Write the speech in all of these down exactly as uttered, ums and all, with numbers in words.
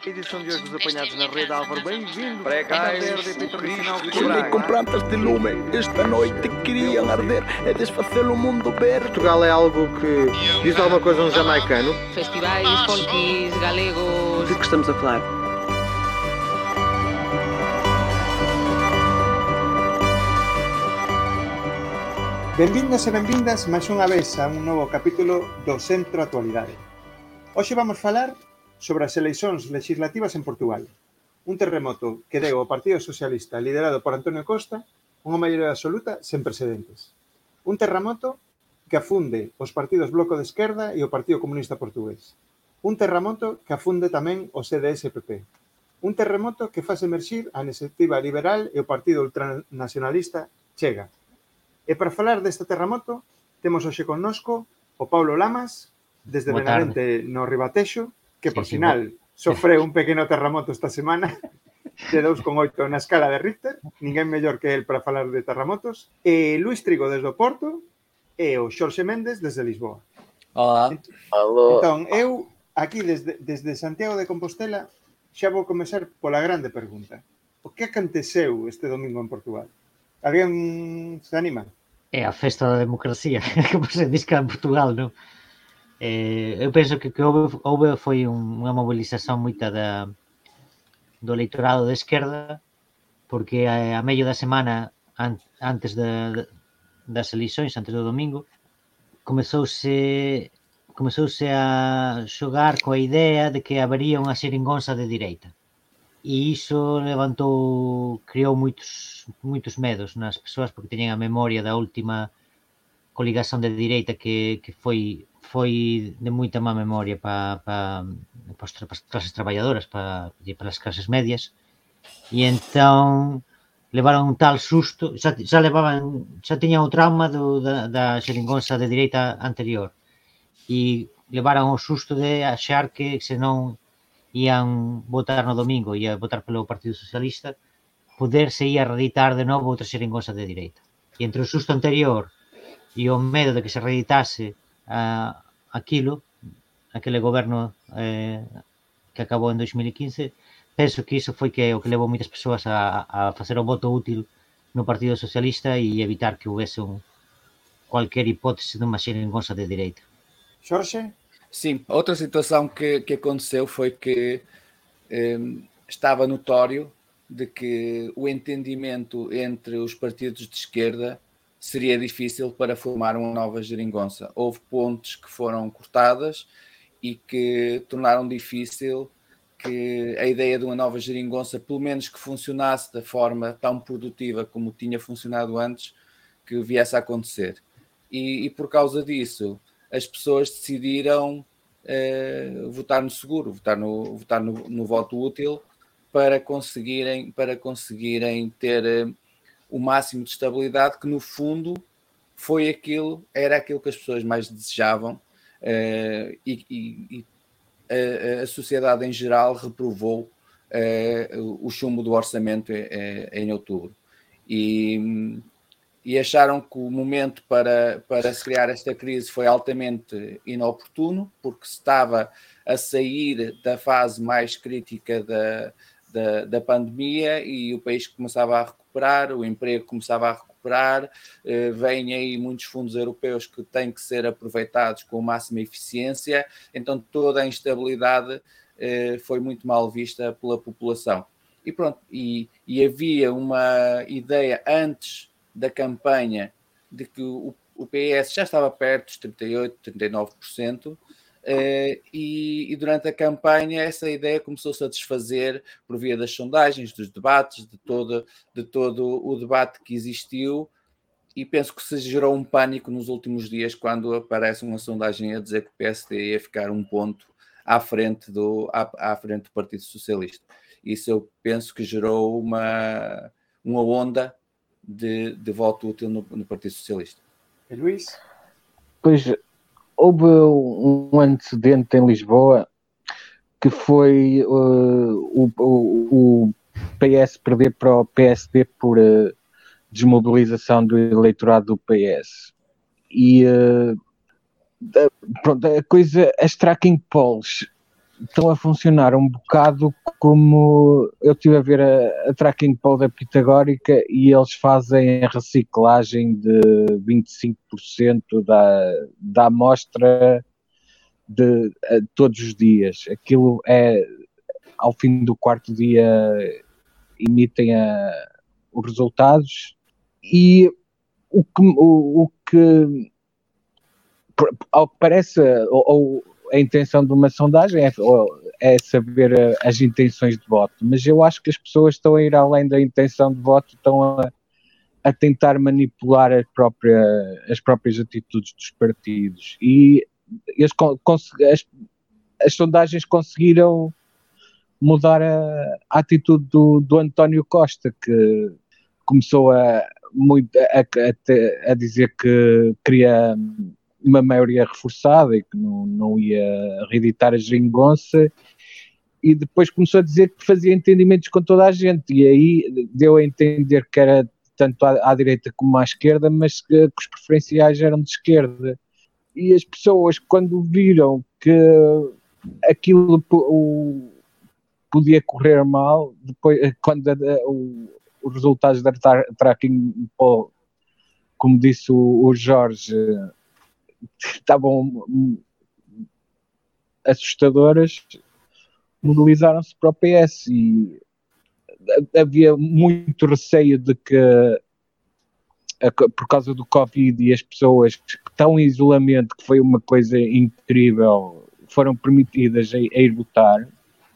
Edição de hoje dos Apanhados na Rede, Álvaro, bem-vindo. Precais, Chile com plantas de lume, esta noite queriam arder e desfazer o mundo ver. Portugal é algo que diz alguma coisa a um jamaicano. Festivais, folkis, galegos... De que estamos a falar? Benvindas e benvindas máis unha vez a un novo capítulo do Centro Actualidade. Hoxe vamos falar sobre as eleicións legislativas en Portugal. Un terremoto que deu ao Partido Socialista liderado por Antonio Costa unha maioría absoluta sen precedentes. Un terremoto que afunde os partidos Bloco de Esquerda e o Partido Comunista Portugués. Un terremoto que afunde tamén o C D S P P. Un terremoto que faz emerxir a Iniciativa Liberal e o Partido Ultranacionalista Chega. E para falar deste terremoto, temos hoxe connosco o Paulo Lamas, desde Benavente no Ribatexo, que por sí, final sí, sofreu un pequeno terremoto esta semana de dos coma oito na escala de Richter, ninguén mellor que el para falar de terremotos, e Luís Trigo desde o Porto e o Xorxe Méndez desde Lisboa. Olá. Entón, eu aquí desde, desde Santiago de Compostela xa vou comezar pola grande pregunta. O que aconteceu este domingo en Portugal? Alguén se anima? É a festa da democracia, como se diz cá en Portugal, non? Eh, eu penso que que houve, houve foi un, unha mobilización moita da, do eleitorado de esquerda, porque a, a medio da semana an, antes de, de, das eleições, antes do domingo, comezouse comezouse a xogar coa idea de que habería unha xeringonza de direita. E iso levantou, creou moitos, moitos medos nas persoas, porque teñen a memoria da última coligación de direita que, que foi foi de moita má memoria para pa, pa, pa as clases traballadoras, para pa as clases medias, e entón levaron un tal susto, xa, xa levaban, xa tiñan o trauma do, da, da xeringonza de direita anterior, e levaron o susto de achar que se non ian votar no domingo, ia votar pelo Partido Socialista, poderse ia reeditar de novo outra xeringonza de direita. E entre o susto anterior e o medo de que se reeditase a aquilo, aquele goberno eh, que acabou en dois mil e quince, penso que iso foi que o que levou moitas persoas a, a facer o voto útil no Partido Socialista e evitar que houvese un, cualquier hipótese de unha xeringonza de direita. Xorxe? Sim, outra situação que, que aconteceu foi que eh, estava notório de que o entendimento entre os partidos de esquerda seria difícil para formar uma nova geringonça. Houve pontes que foram cortadas e que tornaram difícil que a ideia de uma nova geringonça, pelo menos que funcionasse da forma tão produtiva como tinha funcionado antes, que viesse a acontecer. E, e por causa disso, as pessoas decidiram uh, votar no seguro, votar no, votar no, no voto útil para conseguirem, para conseguirem ter... Uh, o máximo de estabilidade, que no fundo foi aquilo, era aquilo que as pessoas mais desejavam, uh, e, e, e a, a sociedade em geral reprovou uh, o chumbo do orçamento em, em outubro. E, e acharam que o momento para, para se criar esta crise foi altamente inoportuno, porque se estava a sair da fase mais crítica da, da, da pandemia e o país começava a recuperar, o emprego começava a recuperar, eh, vêm aí muitos fundos europeus que têm que ser aproveitados com máxima eficiência, então toda a instabilidade eh, foi muito mal vista pela população. E pronto, e, e havia uma ideia antes da campanha de que o, o P S já estava perto dos trinta e oito, trinta e nove por cento, Uh, e, e durante a campanha essa ideia começou-se a desfazer por via das sondagens, dos debates, de todo, de todo o debate que existiu, e penso que se gerou um pânico nos últimos dias quando aparece uma sondagem a dizer que o P S D ia ficar um ponto à frente do, à, à frente do Partido Socialista. Isso eu penso que gerou uma, uma onda de, de voto útil no, no Partido Socialista. E Luís? Pois... Houve um antecedente em Lisboa que foi uh, o, o, o P S perder para o P S D por uh, desmobilização do eleitorado do P S. E uh, pronto, a coisa, as tracking polls estão a funcionar um bocado como eu estive a ver a, a tracking poll da Pitagórica e eles fazem a reciclagem de vinte e cinco por cento da, da amostra de, a, todos os dias. Aquilo é, ao fim do quarto dia, emitem a, os resultados e o que, o, o que ao que parece, ou, ou a intenção de uma sondagem é, é saber as intenções de voto, mas eu acho que as pessoas estão a ir além da intenção de voto, estão a, a tentar manipular a própria, as próprias atitudes dos partidos e eles, as, as sondagens conseguiram mudar a, a atitude do, do António Costa, que começou a, muito, a, a, a dizer que queria uma maioria reforçada e que não, não ia reeditar a geringonça, e depois começou a dizer que fazia entendimentos com toda a gente, e aí deu a entender que era tanto à, à direita como à esquerda, mas que, que os preferenciais eram de esquerda. E as pessoas, quando viram que aquilo o, podia correr mal, depois, quando a, o, os resultados da tracking poll, como disse o, o Jorge, estavam assustadoras, mobilizaram-se para o P S e havia muito receio de que, por causa do Covid e as pessoas que estão em isolamento, que foi uma coisa incrível, foram permitidas a, a ir votar,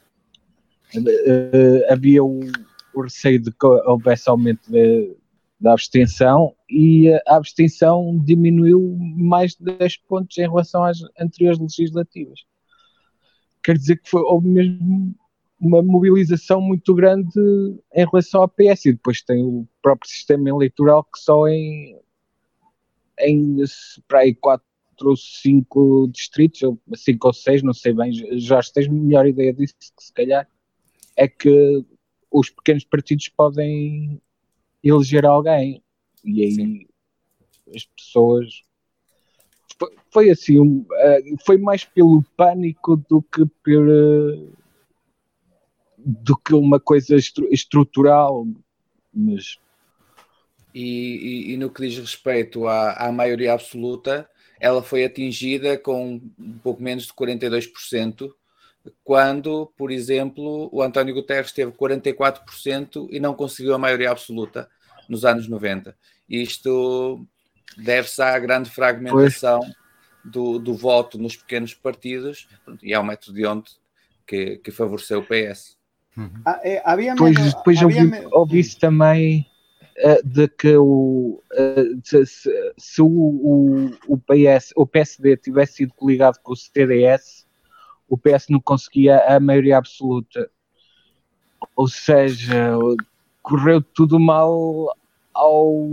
uh, havia o, o receio de que houvesse aumento de, da abstenção, e a abstenção diminuiu mais de dez pontos em relação às anteriores legislativas. Quer dizer que foi, houve mesmo uma mobilização muito grande em relação ao P S, e depois tem o próprio sistema eleitoral que só em, em para aí quatro ou cinco distritos, ou cinco ou seis, não sei bem, já tens melhor ideia disso, que se calhar, é que os pequenos partidos podem eleger alguém, e aí Sim. as pessoas foi, foi assim um, foi mais pelo pânico do que por do que uma coisa estru, estrutural, mas e, e, e no que diz respeito à, à maioria absoluta, ela foi atingida com um pouco menos de quarenta e dois por cento, quando, por exemplo, o António Guterres teve quarenta e quatro por cento e não conseguiu a maioria absoluta nos anos noventa. Isto deve-se à grande fragmentação do, do voto nos pequenos partidos, e é um método de onde que, que favoreceu o P S. Uhum. Ah, é, havia depois medo, depois havia ouvi, ouvi-se também uh, de que o, uh, se, se, se o, o, o, P S, o P S D tivesse sido coligado com o C D S, o P S não conseguia a maioria absoluta. Ou seja, correu tudo mal ao,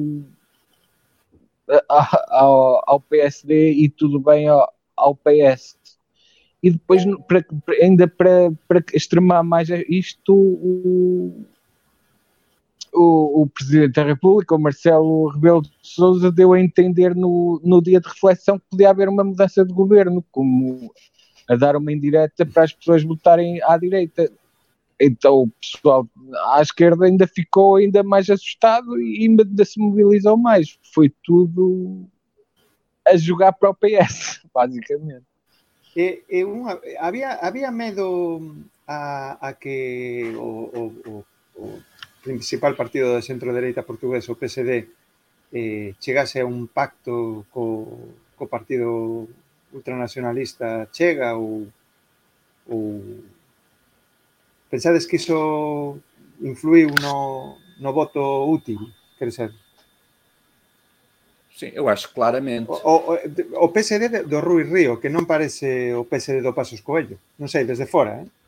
ao, ao P S D e tudo bem ao, ao P S. E depois, para, ainda para, para extremar mais isto, o, o, o Presidente da República, o Marcelo Rebelo de Sousa, deu a entender no, no dia de reflexão que podia haver uma mudança de governo, como a dar uma indireta para as pessoas votarem à direita. Então o pessoal à esquerda ainda ficou ainda mais assustado e ainda se mobilizou mais. Foi tudo a jogar para o P S, basicamente. E, e unha, había, había medo a, a que o, o, o, o principal partido da centro-dereita portugués, o P S D, eh, chegase a un pacto co, co partido ultranacionalista Chega, ou, ou pensades que iso influiu no, no voto útil, quer ser? Sim, eu acho claramente. O, o, o P S D do Rui Río, que non parece o P S D do Pasos Coelho. Non sei, desde fora, eh?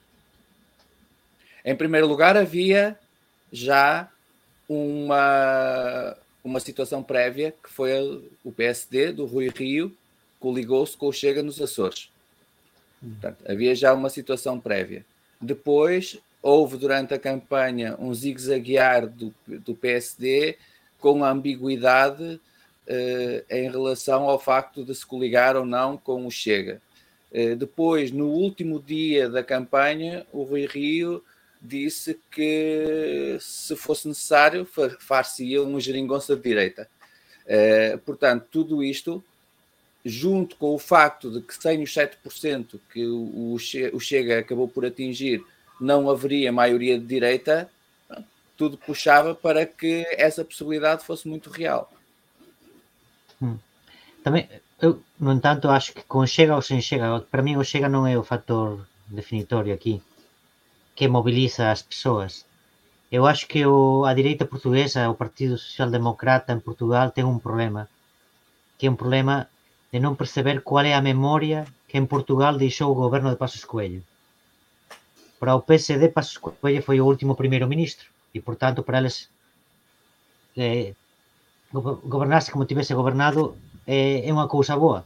Em primeiro lugar, havia já uma, uma situação prévia, que foi o P S D do Rui Rio, coligou-se com o Chega nos Açores. Portanto, havia já uma situação prévia. Depois, houve durante a campanha um zigue-zaguear do, do P S D com a ambiguidade Uh, em relação ao facto de se coligar ou não com o Chega. Depois, no último dia da campanha, o Rui Rio disse que, se fosse necessário, far-se-ia uma geringonça de direita. Portanto, tudo isto, junto com o facto de que sem os sete por cento que o Chega acabou por atingir, não haveria maioria de direita, tudo puxava para que essa possibilidade fosse muito real. Hum. Também, eu, no entanto, acho que com Chega ou sem Chega, para mim o Chega não é o fator definitório aqui, que mobiliza as pessoas. Eu acho que o, a direita portuguesa, o Partido Social Democrata em Portugal, tem um problema, que é um problema de não perceber qual é a memória que em Portugal deixou o governo de Passos Coelho. Para o P S D, Passos Coelho foi o último primeiro-ministro e, portanto, para eles eh, governar-se como tivesse governado é, é uma cousa boa.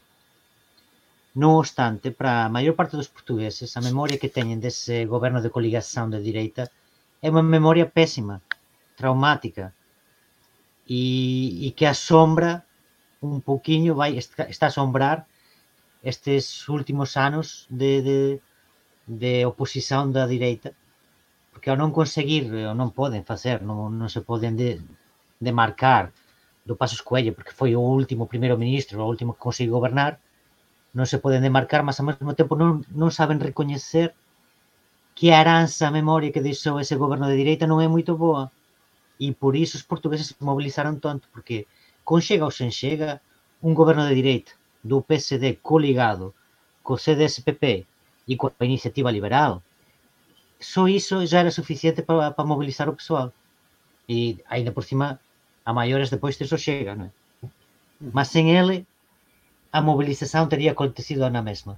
No obstante, para a maior parte dos portugueses, a memória que teñen desse goberno de coligação de direita é uma memória péssima, traumática, e, e que asombra un pouquiño, vai, está a asombrar estes últimos anos de, de, de oposición da direita, porque ao non conseguir, ou non poden facer, non, non se poden de, demarcar do Passos Coello, porque foi o último primeiro-ministro, o último que conseguiu gobernar, non se poden demarcar, mas ao mesmo tempo non, non saben recoñecer que a heranza, a memoria que deixou ese goberno de direita non é moito boa. E por iso os portugueses se mobilizaron tanto, porque con Chega ou sen Chega, un goberno de direita do P S D coligado co C D S P P e coa Iniciativa Liberal, só iso já era suficiente para, para mobilizar o pessoal. E ainda por cima, a maiores depois disso Chega, non é? Mas sen ele, a mobilización teria acontecido na mesma.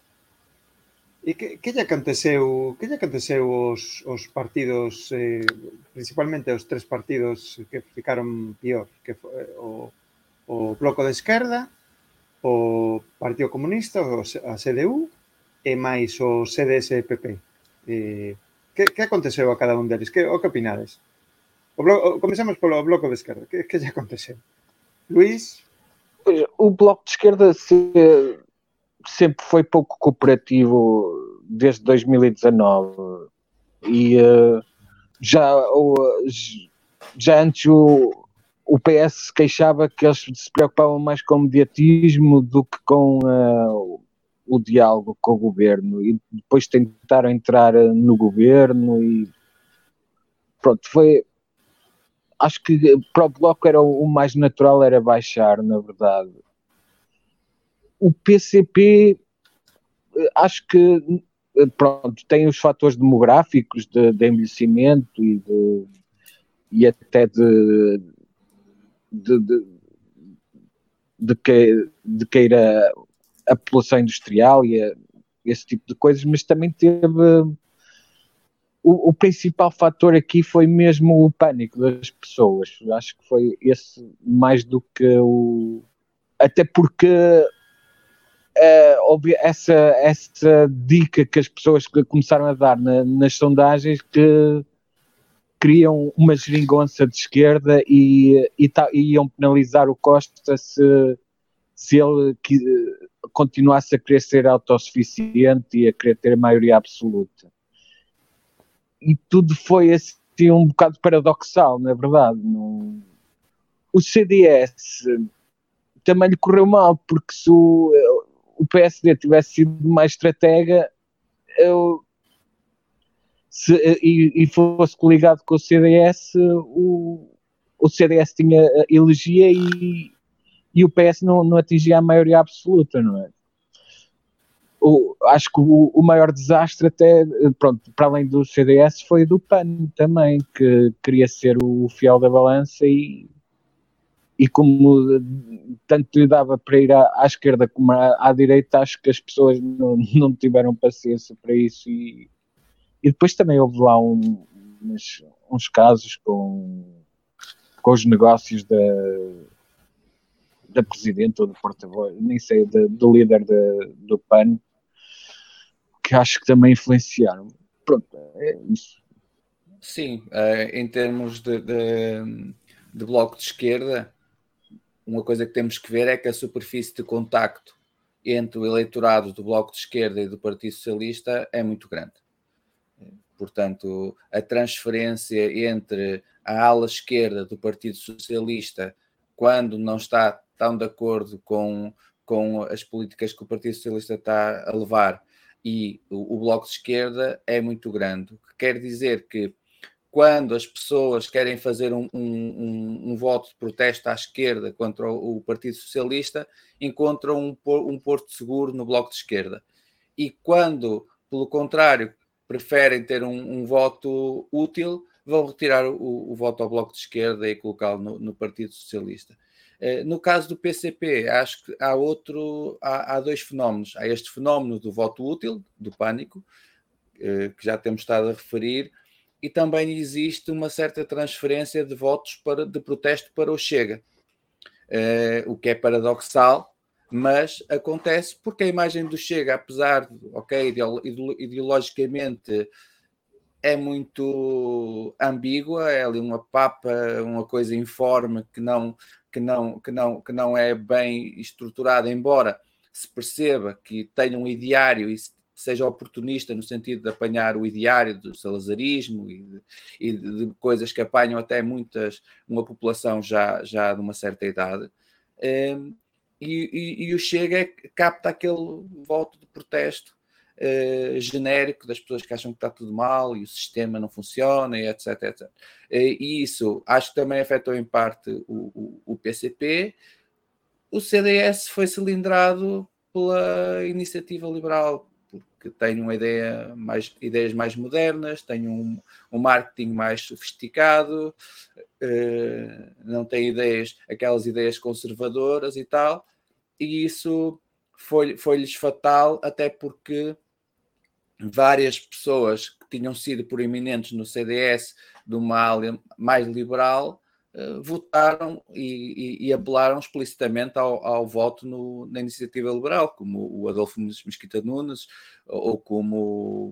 E que, que lle aconteceu, que lle aconteceu os, os partidos, eh, principalmente os tres partidos que ficaron pior, que foi o, o Bloco de Esquerda, o Partido Comunista, o, a C D U e máis o C D S P P. Eh, que, que aconteceu a cada un deles? Que, o que opinades? O bloco, comezamos polo Bloco de Esquerda. Que, que lle aconteceu? Luís? O Bloco de Esquerda se, sempre foi pouco cooperativo desde dois mil e dezanove e uh, já, uh, já antes o, o P S se queixava que eles se preocupavam mais com o mediatismo do que com uh, o diálogo com o governo, e depois tentaram entrar no governo e pronto, foi... Acho que para o Bloco era o mais natural era baixar, na verdade. O P C P, acho que, pronto, tem os fatores demográficos de, de envelhecimento e, de, e até de, de, de, de, que, de queira a população industrial e a, esse tipo de coisas, mas também teve... O, o principal fator aqui foi mesmo o pânico das pessoas. Acho que foi esse mais do que o... Até porque uh, essa, essa dica que as pessoas começaram a dar na, nas sondagens que queriam uma geringonça de esquerda e, e, ta, e iam penalizar o Costa se, se ele que, continuasse a querer ser autossuficiente e a querer ter a maioria absoluta. E tudo foi assim um bocado paradoxal, na verdade. Não... O C D S também lhe correu mal, porque se o, o P S D tivesse sido mais estratega eu, se, e, e fosse coligado com o C D S, o, o C D S tinha elegia e, e o P S não, não atingia a maioria absoluta, não é? O, acho que o, o maior desastre até, pronto, para além do C D S, foi do P A N também, que queria ser o fiel da balança e, e como tanto lhe dava para ir à, à esquerda como à, à direita, acho que as pessoas não, não tiveram paciência para isso e, e depois também houve lá um, uns, uns casos com, com os negócios da da presidente ou do porta-voz, nem sei, da, do líder da, do P A N, que acho que também influenciaram. Pronto, é isso. Sim, uh, em termos de, de, de bloco de esquerda, uma coisa que temos que ver é que a superfície de contacto entre o eleitorado do Bloco de Esquerda e do Partido Socialista é muito grande. Portanto, a transferência entre a ala esquerda do Partido Socialista, quando não está tão de acordo com, com as políticas que o Partido Socialista está a levar, e o, o Bloco de Esquerda, é muito grande. O que quer dizer que quando as pessoas querem fazer um, um, um, um voto de protesto à esquerda contra o, o Partido Socialista, encontram um, um porto seguro no Bloco de Esquerda. E quando, pelo contrário, preferem ter um, um voto útil, vão retirar o, o voto ao Bloco de Esquerda e colocá-lo no, no Partido Socialista. No caso do P C P, acho que há outro, há, há dois fenómenos. Há este fenómeno do voto útil, do pânico, que já temos estado a referir, e também existe uma certa transferência de votos para, de protesto para o Chega, o que é paradoxal, mas acontece porque a imagem do Chega, apesar de, ok, ideologicamente é muito ambígua, é ali uma papa, uma coisa informe que não, que não, que não, que não é bem estruturada, embora se perceba que tenha um ideário e seja oportunista no sentido de apanhar o ideário do salazarismo e de, e de coisas que apanham até muitas, uma população já, já de uma certa idade. Um, e, e, e o Chega capta aquele voto de protesto Uh, genérico das pessoas que acham que está tudo mal e o sistema não funciona, e etc, etcétera. Uh, e isso acho que também afetou em parte o, o, o P C P. O C D S foi cilindrado pela iniciativa liberal, porque tem uma ideia mais, ideias mais modernas, tem um, um marketing mais sofisticado, uh, não tem ideias, aquelas ideias conservadoras e tal, e isso foi, foi-lhes fatal, até porque várias pessoas que tinham sido proeminentes no C D S de uma ala mais liberal uh, votaram e, e, e apelaram explicitamente ao, ao voto no, na iniciativa liberal, como o Adolfo Mesquita Nunes ou como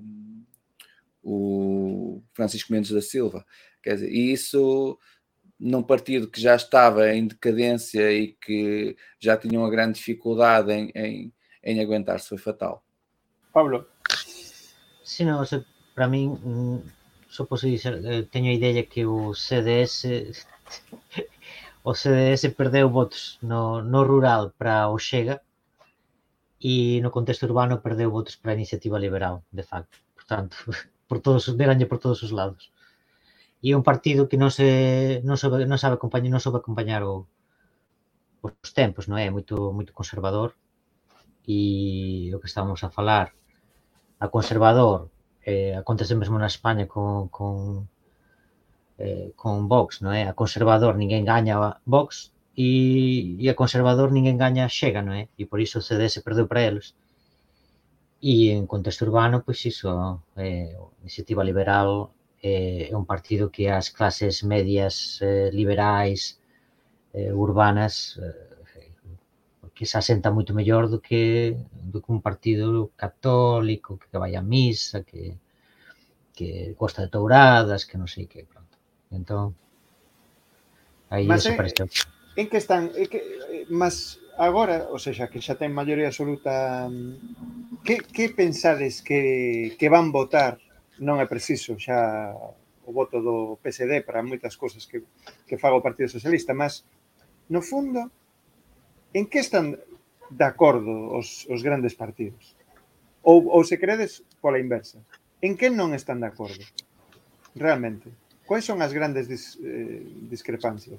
o Francisco Mendes da Silva. Quer dizer, e isso num partido que já estava em decadência e que já tinha uma grande dificuldade em, em, em aguentar-se, foi fatal. Pablo. Sim, não, para min só posso dizer, teño a ideia que o C D S o C D S perdeu votos no, no rural para o Chega e no contexto urbano perdeu votos para a iniciativa liberal, de facto. Portanto, por todos, deranlle por todos os lados. E un partido que non se non sabe, non sabe acompañar, non sabe acompañar o, os tempos, non é? Moito moito conservador, e o que estamos a falar, a conservador, eh, acontece mesmo na España con, con, eh, con Vox, non é? A conservador ninguén gaña a Vox e, e a conservador ninguén gaña Chega, non é? E por iso o C D S perdeu para eles. E en contexto urbano, pois iso, eh, a iniciativa liberal eh, é un partido que as clases medias eh, liberais eh, urbanas eh, que se asenta moito mellor do que, do que un partido católico que vai a misa, que, que gosta de touradas, que non sei que, pronto. Entón, aí desapareceu. En que están, en que, mas agora, ou seja, que xa ten maioría absoluta, que, que pensades que, que van votar? Non é preciso xa o voto do P S D para moitas cousas que, que faga o Partido Socialista, mas, no fundo, en que están de acordo os, os grandes partidos? Ou, ou se credes pola inversa, en que non están de acordo? Realmente, quais son as grandes dis, eh, discrepancias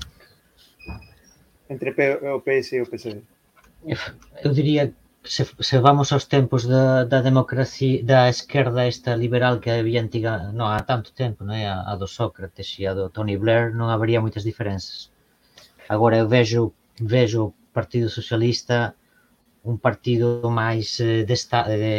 entre o P S e o P S D? Eu diría que se, se vamos aos tempos da, da democracia, da esquerda esta liberal que había antiga, non, há tanto tempo, non é? A, a do Sócrates e a do Tony Blair, non habería moitas diferenzas. Agora eu vejo vejo o Partido Socialista un partido máis eh, de, de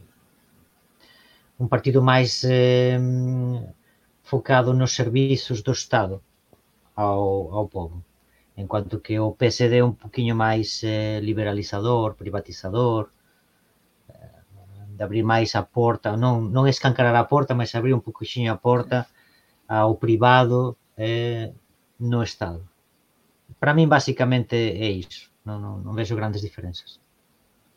un partido máis eh, focado nos servizos do Estado ao, ao povo, en cuanto que o P S D é un poquinho máis eh, liberalizador, privatizador, eh, de abrir máis a porta, non, non escancarar a porta, mas abrir un poquinho a porta ao privado eh, no Estado. Para min, basicamente, é iso. Non, non, non vexo grandes diferenzas.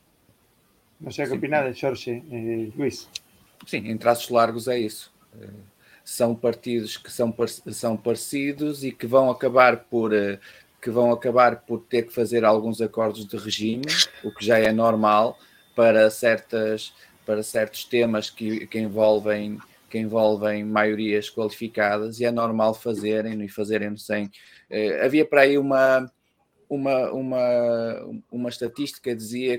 Non sei o que Sim. opinades, Xorxe, eh, Luís. Sim, em traços largos é isso. São partidos que são, são parecidos e que vão acabar por que vão acabar por ter que fazer alguns acordos de regime, o que já é normal para certas para certos temas que, que envolvem que envolvem maiorias qualificadas, e é normal fazerem e fazerem sem. Eh, havia para aí uma uma uma uma estatística que dizia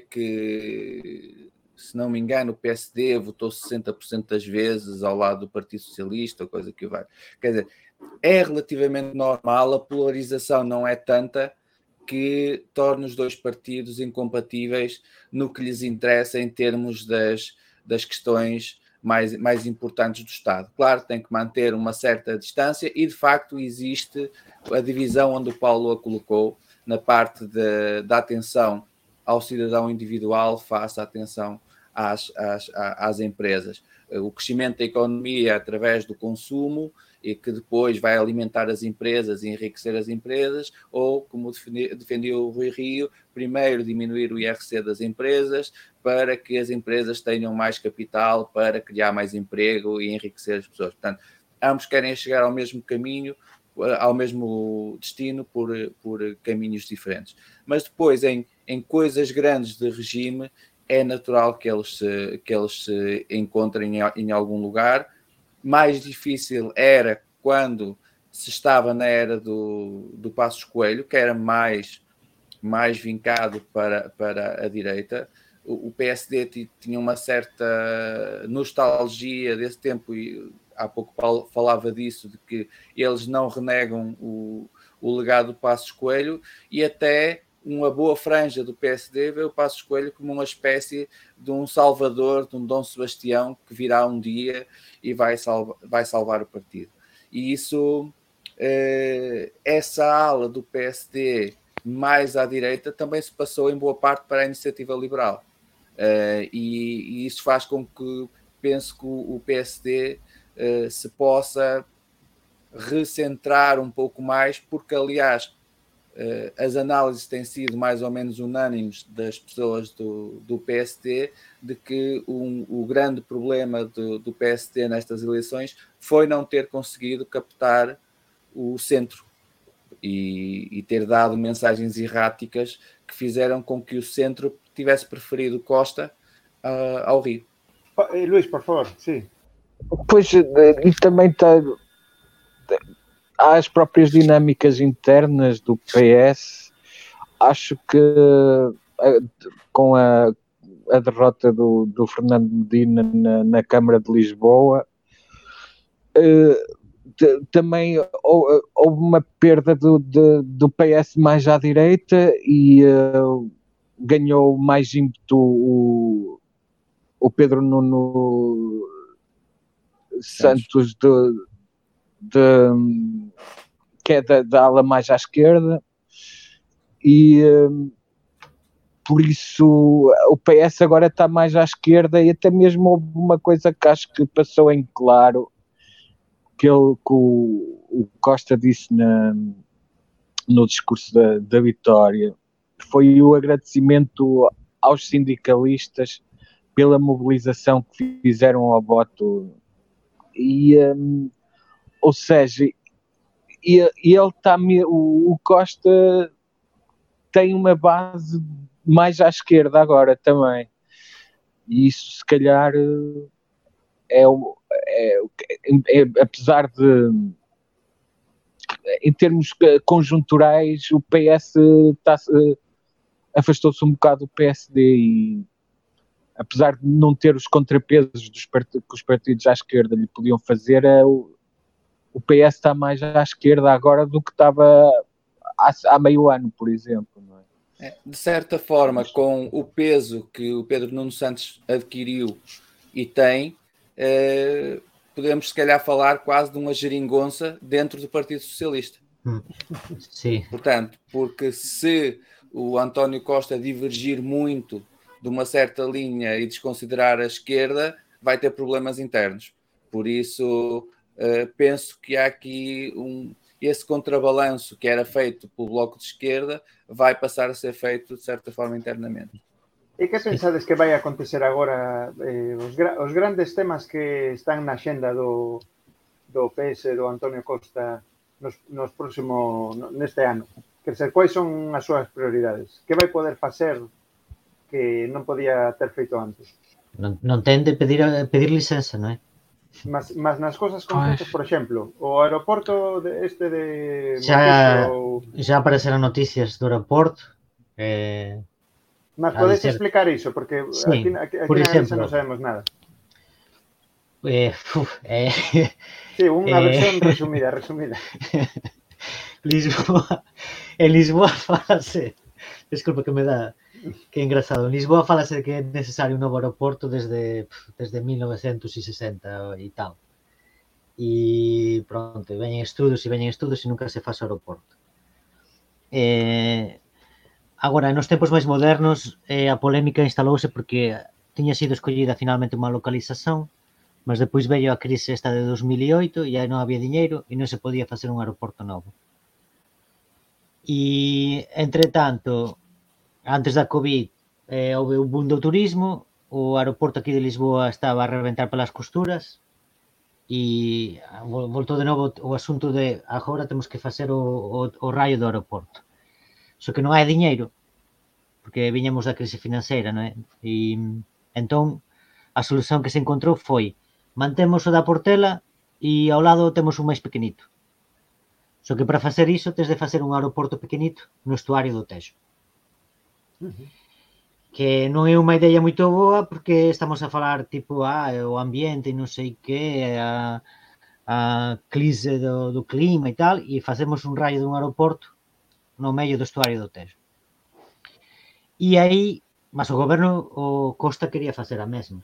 que, se não me engano, o P S D votou sessenta por cento das vezes ao lado do Partido Socialista, ou coisa que vai. Quer dizer, é relativamente normal, a polarização não é tanta que torne os dois partidos incompatíveis no que lhes interessa em termos das, das questões mais, mais importantes do Estado. Claro, tem que manter uma certa distância e, de facto, existe a divisão onde o Paulo a colocou, na parte de, da atenção ao cidadão individual face à atenção às, às, às empresas. O crescimento da economia através do consumo e que depois vai alimentar as empresas e enriquecer as empresas, ou, como defendia o Rui Rio, primeiro diminuir o I R C das empresas para que as empresas tenham mais capital para criar mais emprego e enriquecer as pessoas. Portanto, ambos querem chegar ao mesmo caminho, ao mesmo destino por, por caminhos diferentes. Mas depois, em, em coisas grandes de regime, é natural que eles se, que eles se encontrem em, em algum lugar. Mais difícil era quando se estava na era do, do Passos Coelho, que era mais, mais vincado para, para a direita. O, o P S D tinha uma certa nostalgia desse tempo, e há pouco Paulo falava disso, de que eles não renegam o, o legado do Passos Coelho, e até uma boa franja do P S D vê o Passos Coelho como uma espécie de um salvador, de um Dom Sebastião que virá um dia e vai, salva, vai salvar o partido. E isso, eh, essa ala do P S D mais à direita também se passou em boa parte para a Iniciativa Liberal. Eh, e, e isso faz com que penso que o, o P S D eh, se possa recentrar um pouco mais, porque, aliás, Uh, as análises têm sido mais ou menos unânimes das pessoas do, do P S D, de que um, o grande problema do, do P S D nestas eleições foi não ter conseguido captar o centro e, e ter dado mensagens erráticas que fizeram com que o centro tivesse preferido Costa uh, ao Rio. Luís, por favor, sim. Pois, e também está... há as próprias dinâmicas internas do P S. Acho que com a, a derrota do, do Fernando Medina na, na Câmara de Lisboa, eh, de, também houve, houve uma perda do, de, do P S mais à direita, e uh, ganhou mais ímpeto o, o Pedro Nuno Santos de De, que é da, da ala mais à esquerda, e um, por isso o P S agora está mais à esquerda. E até mesmo houve uma coisa que acho que passou em claro, que, ele, que o, o Costa disse na, no discurso da, da vitória, foi o agradecimento aos sindicalistas pela mobilização que fizeram ao voto. E um, ou seja, e, e ele está, o, o Costa tem uma base mais à esquerda agora também, e isso se calhar é, é, é, é apesar de, em termos conjunturais, o P S está, afastou-se um bocado do P S D, e apesar de não ter os contrapesos dos part- que os partidos à esquerda lhe podiam fazer, é o O P S está mais à esquerda agora do que estava há, há meio ano, por exemplo. Não é? De certa forma, com o peso que o Pedro Nuno Santos adquiriu e tem, eh, podemos se calhar falar quase de uma geringonça dentro do Partido Socialista. Sim. Portanto, porque se o António Costa divergir muito de uma certa linha e desconsiderar a esquerda, vai ter problemas internos. Por isso... Uh, penso que há aqui um, esse contrabalanço que era feito pelo Bloco de Esquerda vai passar a ser feito de certa forma internamente. E que pensades que vai acontecer agora eh, os, gra os grandes temas que están na xenda do, do P S do Antonio Costa nos, nos próximo, neste ano? Quer dizer, quais son as súas prioridades? Que vai poder facer que non podía ter feito antes? Non, non ten de pedir, pedir licenza, non é? Mas, mas nas cosas concretas, por exemplo, o aeroporto de este de Xa, Maputo, xa apareceron noticias do aeroporto. Eh, mas a podes dicer- explicar iso, porque Sí, aquí, aquí, aquí por na Galicia exemplo. non sabemos nada. eh, uf, eh, Sí, unha Eh. versión resumida, resumida. Lisboa, en Lisboa falase, desculpa que me dá, que engraçado, en Lisboa falase que é necesario un novo aeroporto desde, desde mil novecientos sesenta e tal. E pronto, veñen estudos e veñen estudos e nunca se faz o aeroporto. Eh, agora, nos tempos máis modernos, eh, a polémica instalouse porque tiña sido escollida finalmente unha localización, mas depois veio a crise esta de dos mil e oito e aí non había diñeiro e non se podía facer un aeroporto novo. E, entre tanto, antes da COVID, eh, houve un boom do turismo, o aeroporto aquí de Lisboa estaba a reventar pelas costuras e voltou de novo o asunto de agora temos que facer o, o, o raio do aeroporto. Só que non hai diñeiro, porque viñamos da crise financeira, non é? E entón, a solución que se encontrou foi mantemos o da Portela e ao lado temos un máis pequenito. Só que para facer iso tens de facer un aeroporto pequenito no estuario do Tejo. Uh-huh. Que non é unha idea moito boa porque estamos a falar tipo ah, o ambiente e non sei que, a, a crise do, do clima e tal, e facemos un raio dun aeroporto no medio do estuario do Tejo. E aí, mas o goberno, o Costa quería facer a mesma.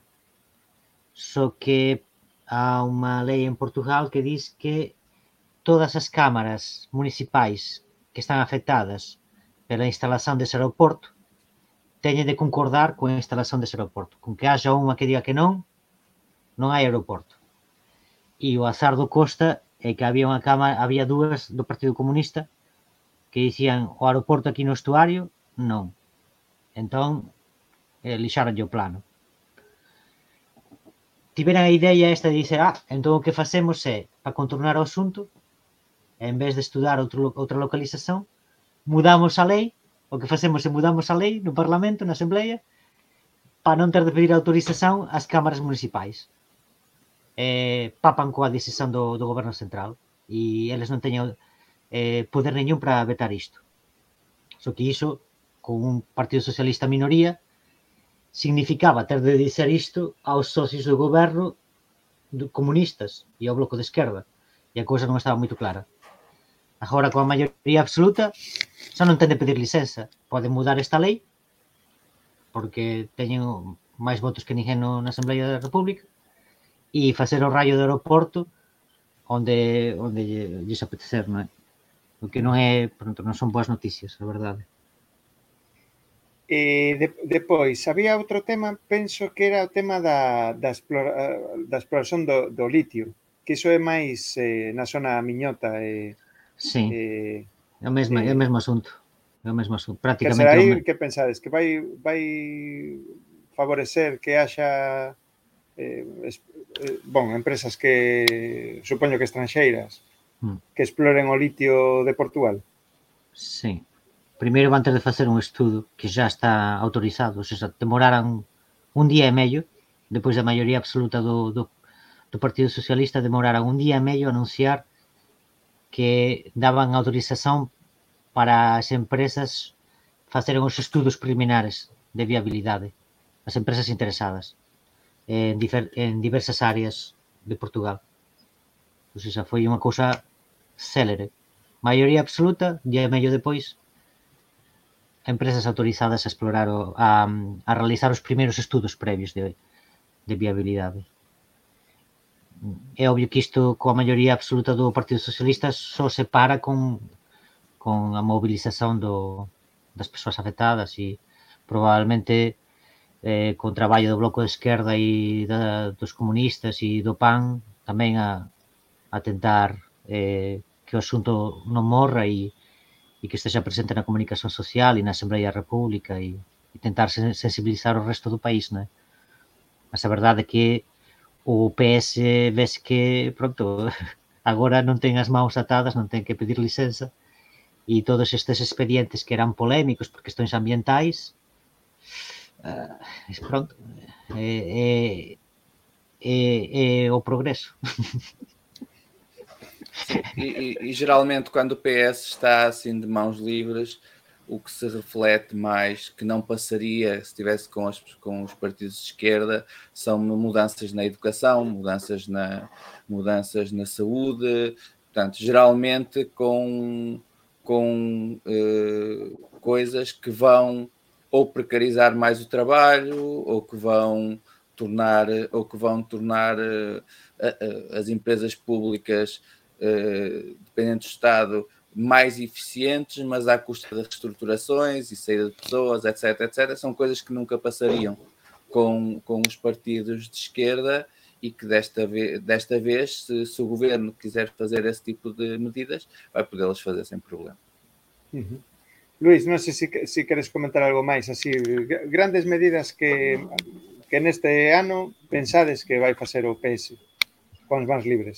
Só que há unha lei en Portugal que diz que todas as cámaras municipais que están afectadas pela instalación dese aeroporto teñen de concordar coa instalación dese aeroporto. Con que haxa unha que diga que non, non hai aeroporto. E o azar do Costa é que había unha cámara, había dúas do Partido Comunista que dicían o aeroporto aquí no estuario, non. Entón, eh, lixaronlle o plano. Tiveran a idea esta de dizer, ah, entón o que facemos é, para contornar o asunto, en vez de estudar outro, outra localización, mudamos a lei, o que facemos é mudamos a lei no Parlamento, na Asamblea, para non ter de pedir autorización ás cámaras municipais. Eh, papan coa decisión do, do Goberno Central e eles non teñen eh, poder neñún para vetar isto. Só que iso, con un Partido Socialista minoría, significaba ter de dizer isto aos socios do goberno comunistas e ao bloco de esquerda. E a cousa non estaba moito clara. Agora, coa maioría absoluta, xa non ten de pedir licenza. Poden mudar esta lei, porque teñen máis votos que ninguén na Asamblea da República, e facer o raio do aeroporto onde, onde lles apetecer, non é? O que non é, pronto, non son boas noticias, a verdade. E de, depois, había outro tema, penso que era o tema da, da, explora, da exploración do, do litio, que iso é máis eh, na zona miñota. Eh, sí, eh, é o mesmo, eh, é o mesmo asunto. É o mesmo asunto, prácticamente. Que será aí, que pensades? Que vai, vai favorecer que haxa eh, es, eh, bon, empresas que, supoño que estranxeiras, mm. que exploren o litio de Portugal? Sí. Primeiro van ter de facer un estudo que xa está autorizado, ou seja, demoraran un día e medio, depois da maioría absoluta do, do, do Partido Socialista, demoraran un día e medio a anunciar que daban autorización para as empresas faceran os estudos preliminares de viabilidade, as empresas interesadas en, difer, en diversas áreas de Portugal. Ou seja, foi unha cousa célere. Maioría absoluta, día e medio depois, empresas autorizadas a explorar o, a, a realizar os primeiros estudos previos de, de viabilidade. É obvio que isto coa maioría absoluta do Partido Socialista só se para con, con a mobilización do, das persoas afectadas e probablemente eh, con traballo do bloco de esquerda e da, dos comunistas e do P A N tamén a, a tentar eh, que o asunto non morra e e que esteja presente na comunicación social e na Asamblea da República e, e tentar sensibilizar o resto do país, não é? Mas a verdade é que o P S vese que, pronto, agora non ten as mãos atadas, non ten que pedir licenza, e todos estes expedientes que eran polémicos por questões ambientais, uh, pronto, é, é, é, é o progresso. E, e, e geralmente quando o P S está assim de mãos livres, o que se reflete mais que não passaria se estivesse com, as, com os partidos de esquerda são mudanças na educação, mudanças na, mudanças na saúde, portanto, geralmente com, com uh, coisas que vão ou precarizar mais o trabalho, ou que vão tornar, ou que vão tornar uh, uh, as empresas públicas uh, dependentes do Estado mais eficientes, mas à custa de reestruturações e saída de pessoas, etc, etcétera. São coisas que nunca passariam com, com os partidos de esquerda e que desta vez, desta vez se, se o governo quiser fazer esse tipo de medidas, vai podê-las fazer sem problema. Uhum. Luís, non sei se, se queres comentar algo máis, así, grandes medidas que, que neste ano pensades que vai facer o P S con as mans libres.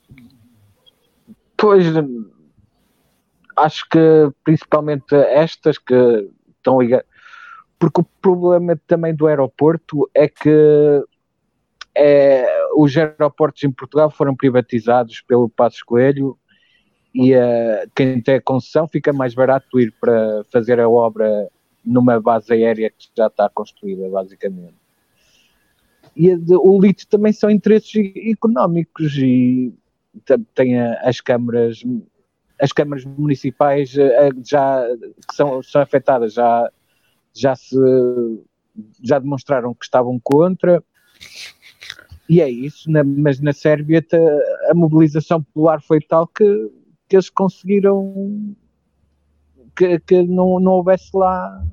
Pois, acho que principalmente estas que estão ligadas, porque o problema também do aeroporto é que é, os aeroportos em Portugal foram privatizados pelo Passos Coelho e uh, quem tem a concessão fica mais barato ir para fazer a obra numa base aérea que já está construída, basicamente. E a de, o lítio também são interesses económicos e tem a, as câmaras as câmaras municipais já que são, são afetadas já, já, se, já demonstraram que estavam contra, e é isso, na, mas na Sérvia a mobilização popular foi tal que, que eles conseguiram que, que não, não houvesse lá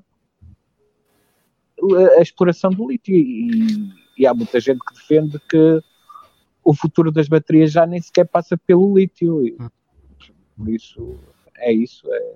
a exploração do lítio, e, e há muita gente que defende que o futuro das baterias já nem sequer passa pelo lítio. Por isso, é isso. É,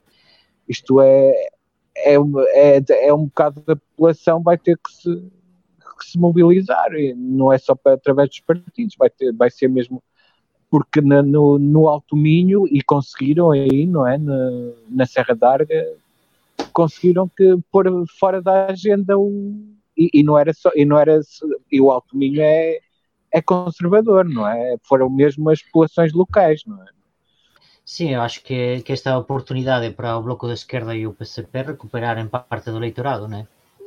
isto é, é, é, é um bocado da população vai ter que se, que se mobilizar. E não é só para, através dos partidos, vai, ter, vai ser mesmo porque na, no, no Alto Minho, e conseguiram aí, não é? Na, na Serra d'Arga, conseguiram que pôr fora da agenda o. E, e não era só. E, não era, e o Alto Minho é, é conservador, não é? Foram mesmo as populações locais, não é? Sim, eu acho que, que esta oportunidade para o Bloco da Esquerda e o P C P recuperarem parte do eleitorado, né?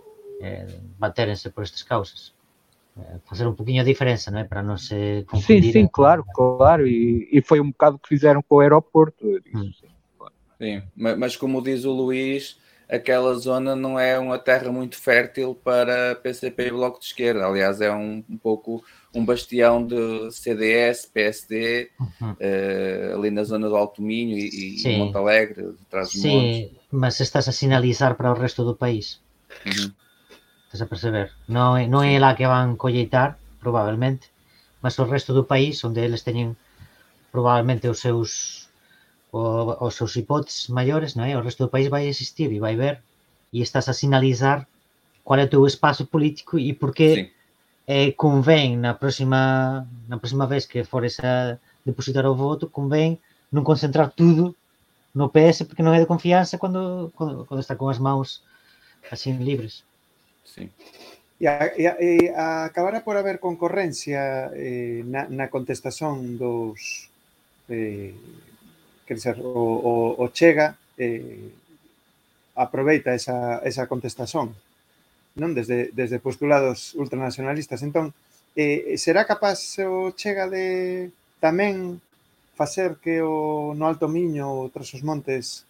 É, baterem-se por estas causas. É, fazer um pouquinho a diferença, não é? Para não se confundir. Sim, sim, claro, claro. E, e foi um bocado o que fizeram com o aeroporto. Isso, hum. sim, claro. Sim, mas como diz o Luís, aquela zona não é uma terra muito fértil para P C P e Bloco de Esquerda. Aliás, é um, um pouco um bastião de C D S, P S D, uhum. uh, ali na zona do Alto Minho e, e Monte Alegre, atrás dos montes. Sim, mas estás a sinalizar para o resto do país. Uhum. Estás a perceber? Não é, não é lá que vão colheitar, provavelmente, mas o resto do país, onde eles teñen provavelmente os seus o, os seus hipóteses maiores, non é? O resto do país vai existir e vai ver, e estás a sinalizar qual é o teu espaço político e porque eh, convén na próxima na próxima vez que fores a depositar o voto, convén non concentrar tudo no P S porque non é de confianza cando, cando, cando está con as mãos así libres. Sí. E, a, e, a, e a acabará por haber concorrencia eh, na, na contestación dos eh, quer dizer, o, o, o Chega eh, aproveita esa, esa contestación, non? Desde, desde postulados ultranacionalistas. Entón, eh, será capaz o Chega de tamén facer que o no Alto Miño ou tras os montes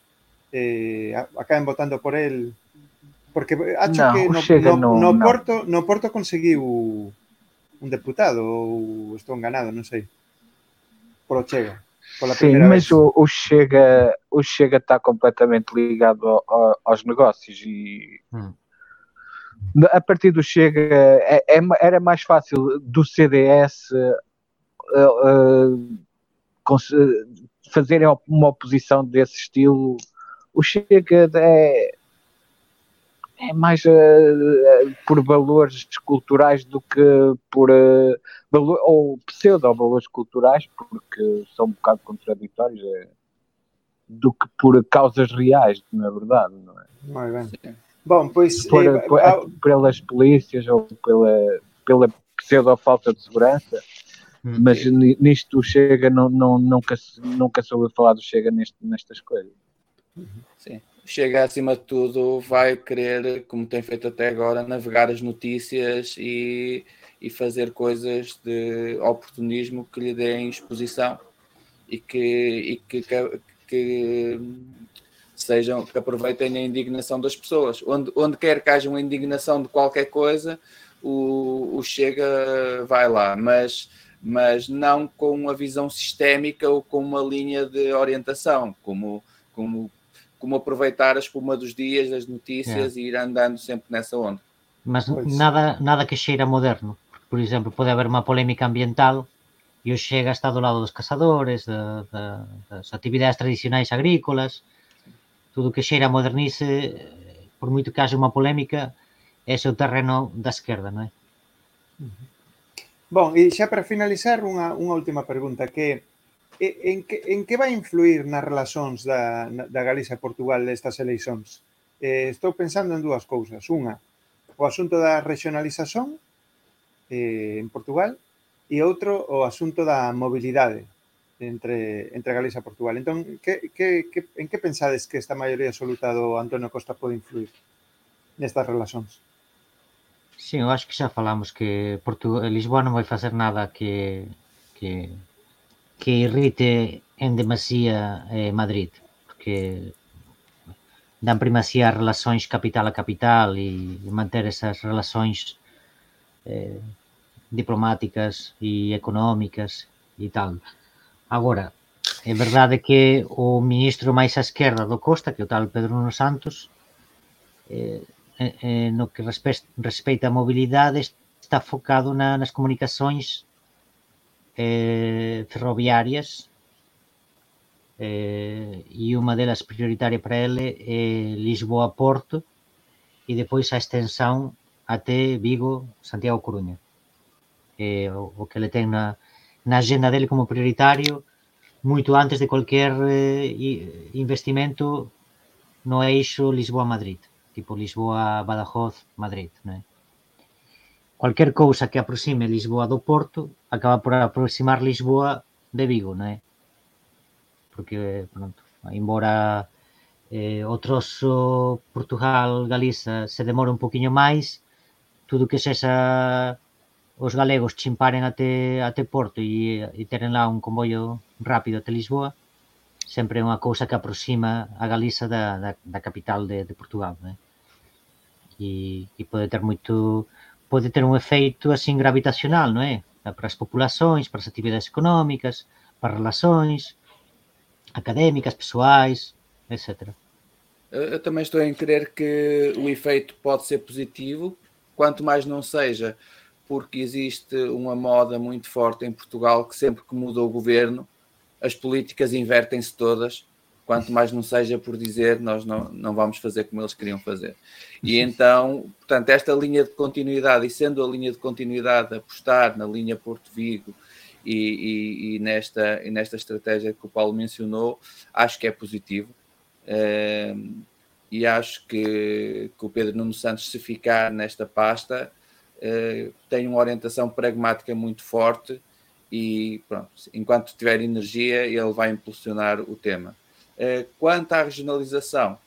eh, acaben votando por el? Porque acho no, que no, Chega, no, no, no, no. Porto, no Porto conseguiu un deputado ou estou enganado, non sei, polo Chega. Sim, mas o, o Chega o Chega está completamente ligado ao, ao, aos negócios e hum. a partir do Chega é, é, era mais fácil do C D S uh, uh, fazerem uma oposição desse estilo. O Chega é, é mais uh, por valores culturais do que por uh, valor, ou pseudo-valores culturais, porque são um bocado contraditórios, é, do que por causas reais, na verdade, não é? Muito bem. Bom, pois... Por, eh, por, ah, pelas polícias ou pela, pela pseudo-falta de segurança, hum, mas sim. Nisto Chega, não, não, nunca, nunca soube falar do Chega neste, nestas coisas. Sim. Chega, acima de tudo, vai querer, como tem feito até agora, navegar as notícias e, e fazer coisas de oportunismo que lhe deem exposição e que, e que, que, que sejam, que aproveitem a indignação das pessoas. Onde, onde quer que haja uma indignação de qualquer coisa, o, o Chega vai lá, mas, mas não com uma visão sistémica ou com uma linha de orientação, como... como como aproveitar a espuma dos dias, das notícias, é. E ir andando sempre nessa onda. Mas nada, nada que cheira moderno. Por exemplo, pode haver uma polémica ambiental e o Chega está do lado dos caçadores, da, da, das atividades tradicionais agrícolas, tudo que cheira a modernice, por muito que haja uma polémica, esse é o terreno da esquerda, non é? Bom, e xa para finalizar, unha, unha última pregunta, que En que, en que vai influir nas relacións da, da Galiza e Portugal destas eleicións? Eh, estou pensando en dúas cousas. Unha, o asunto da regionalización eh, en Portugal e outro, o asunto da mobilidade entre, entre Galiza e Portugal. Entón, que, que, que, en que pensades que esta maioría absoluta do Antonio Costa pode influir nestas relacións? Sí, eu acho que xa falamos que Portugal, Lisboa non vai facer nada que... que... que irrite en demasía eh, Madrid, porque dan primacía as relações capital a capital e, e manter esas relações eh, diplomáticas e económicas e tal. Agora, é verdade que o ministro máis á esquerda do Costa, que é o tal Pedro Nuno Santos, eh, eh, no que respeita a mobilidade, está focado na, nas comunicações Eh, ferroviarias eh, e unha delas prioritaria para ele é Lisboa-Porto e depois a extensão até Vigo, Santiago, Coruña. É o, o que ele ten na, na agenda dele como prioritario moito antes de cualquier eh, investimento no eixo Lisboa-Madrid, tipo Lisboa-Badajoz-Madrid, non é? Cualquier cousa que aproxime Lisboa do Porto acaba por aproximar Lisboa de Vigo, non é? Porque, pronto, embora eh, o trozo Portugal-Galiza se demora un poquinho máis, tudo que sexa os galegos chimparen até, até Porto e, e teren lá un comboio rápido até Lisboa, sempre é unha cousa que aproxima a Galiza da, da, da capital de, de Portugal, non é? E, e pode ter moito... pode ter un efeito así gravitacional, non é? Para as populações, para as actividades económicas, para as relações académicas, pessoais, etcétera. Eu também estou em crer que o efeito pode ser positivo, quanto mais não seja porque existe uma moda muito forte em Portugal que sempre que muda o governo, as políticas invertem-se todas, quanto mais não seja por dizer nós não, não vamos fazer como eles queriam fazer. E então, portanto, esta linha de continuidade, e sendo a linha de continuidade apostar na linha Porto Vigo e, e, e, nesta, e nesta estratégia que o Paulo mencionou, acho que é positivo. Um, e acho que, que o Pedro Nuno Santos, se ficar nesta pasta, uh, tem uma orientação pragmática muito forte e, pronto, enquanto tiver energia, ele vai impulsionar o tema. Quanto à regionalização,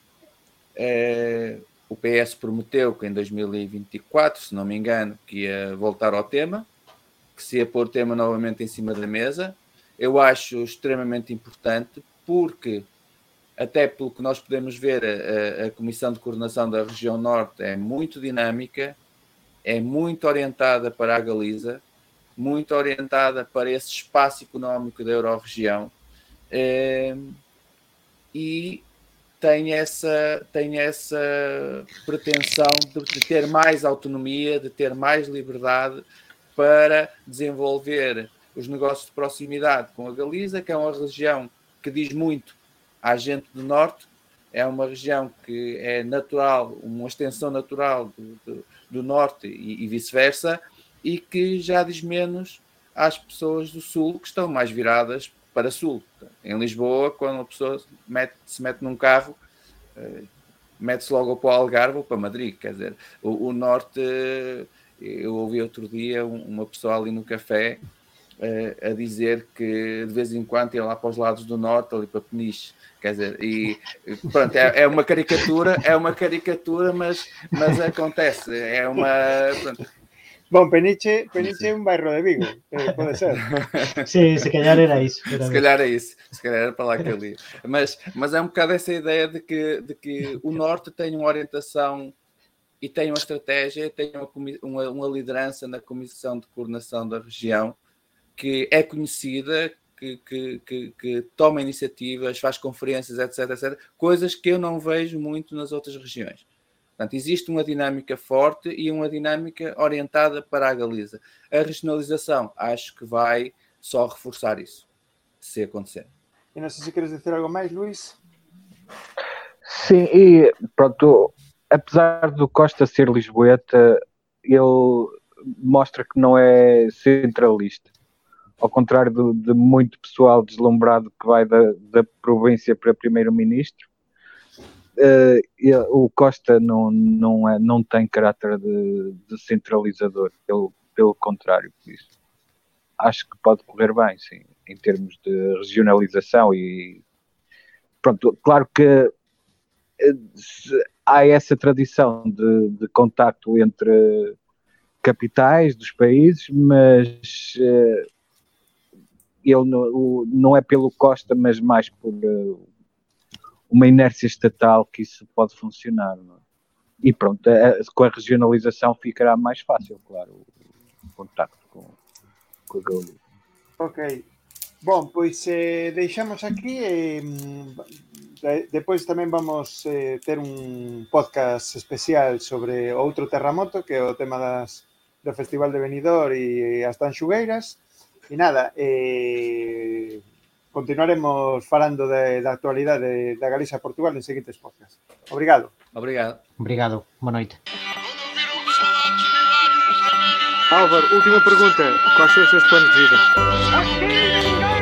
o P S prometeu que em dois mil e vinte e quatro, se não me engano, que ia voltar ao tema, que se ia pôr o tema novamente em cima da mesa. Eu acho extremamente importante porque, até pelo que nós podemos ver, a, a Comissão de Coordenação da Região Norte é muito dinâmica, é muito orientada para a Galiza, muito orientada para esse espaço económico da Euro-região. É, e tem essa, tem essa pretensão de, de ter mais autonomia, de ter mais liberdade para desenvolver os negócios de proximidade com a Galiza, que é uma região que diz muito à gente do Norte, é uma região que é natural, uma extensão natural do, do, do norte e, e vice-versa, e que já diz menos às pessoas do sul que estão mais viradas para sul. Em Lisboa, quando uma pessoa mete, se mete num carro, uh, mete-se logo para o Algarve ou para Madrid. Quer dizer, o, o norte, eu ouvi outro dia uma pessoa ali no café uh, a dizer que de vez em quando ia lá para os lados do norte, ali para Peniche. Quer dizer, e pronto, é, é uma caricatura, é uma caricatura, mas, mas acontece, é uma... Pronto. Bom, Peniche, Peniche é um bairro de Vigo, pode ser. Sim, se calhar era isso. Era se calhar é isso, se calhar era para lá que eu li. Mas, mas é um bocado essa ideia de que, de que o Norte tem uma orientação e tem uma estratégia, tem uma, uma, uma liderança na Comissão de Coordenação da região que é conhecida, Que, que, que, que toma iniciativas, faz conferências, etc, etcétera, coisas que eu não vejo muito nas outras regiões. Portanto, existe uma dinâmica forte e uma dinâmica orientada para a Galiza. A regionalização, acho que vai só reforçar isso, se acontecer. E não sei se queres dizer algo mais, Luís? Sim, e pronto, apesar do Costa ser lisboeta, ele mostra que não é centralista. Ao contrário de, de muito pessoal deslumbrado que vai da, da província para primeiro-ministro, uh, ele, o Costa não, não, é, não tem caráter de, de centralizador, pelo, pelo contrário disso. Acho que pode correr bem, sim, em termos de regionalização e pronto, claro que uh, há essa tradição de, de contacto entre capitais dos países, mas uh, ele não, não é pelo Costa, mas mais por uh, uma inércia estatal que isso pode funcionar. Não é? E pronto, a, com a regionalização ficará mais fácil, claro, o, o contacto com, com a Galiza. Ok. Bom, pois eh, deixamos aquí e eh, depois tamén vamos eh, ter un podcast especial sobre outro terremoto, que é o tema das, do Festival de Benidorm e as Tanxugueiras. E nada, eh, continuaremos falando de, da actualidade da Galiza e Portugal en seguintes podcasts. Obrigado. Obrigado. Obrigado. Boa noite. Álvaro, última pergunta. Quais são os seus planos de vida?